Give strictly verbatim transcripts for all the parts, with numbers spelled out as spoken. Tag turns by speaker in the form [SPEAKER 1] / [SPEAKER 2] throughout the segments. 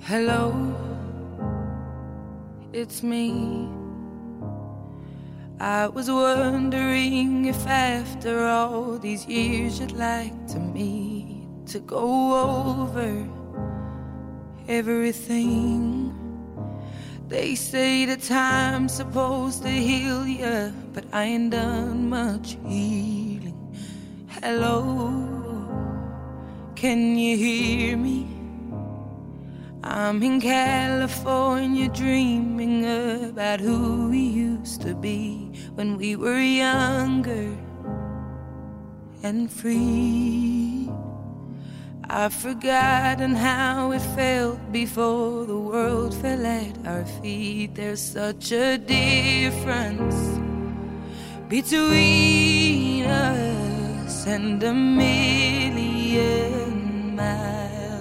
[SPEAKER 1] Hello, it's me. I was wondering if after all these years you'd like to meet to go over everything. They say the time's supposed to heal ya, but I ain't done much healing. Hello, can you hear me? I'm in California dreaming about who we used to be when we were younger and free. I've forgotten how it felt before the world fell at our feet. There's such a difference between us and a million miles.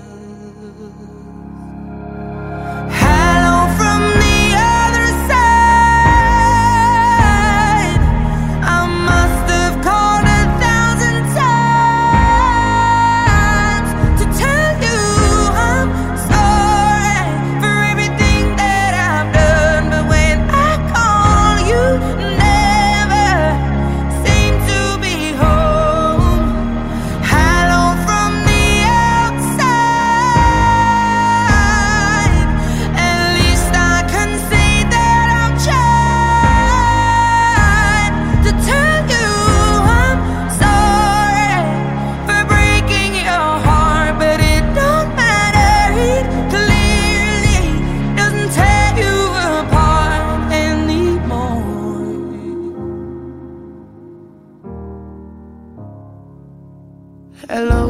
[SPEAKER 1] Hello,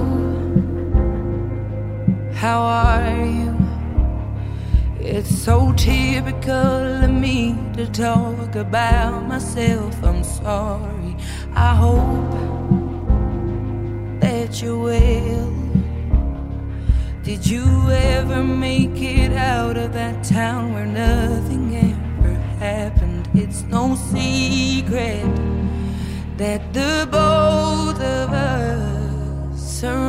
[SPEAKER 1] how are you? It's so typical of me to talk about myself. I'm sorry. I hope that you're well. Did you ever make it out of that town where nothing ever happened? It's no secret that the both of us are